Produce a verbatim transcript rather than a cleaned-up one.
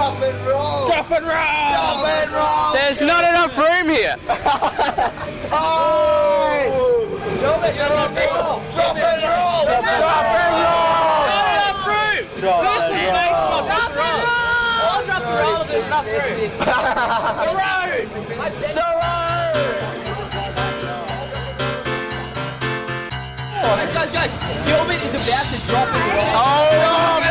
Drop and roll. Drop and roll. Drop and roll. There's not enough room here. Oh! Drop and roll. Drop and roll. Drop and roll. Not enough room. Drop This and is roll. makes my drop and roll. I'll drop the roll if there's enough room. The road. The road. Guys, guys, guys. Gilbert is about to drop and roll. Oh,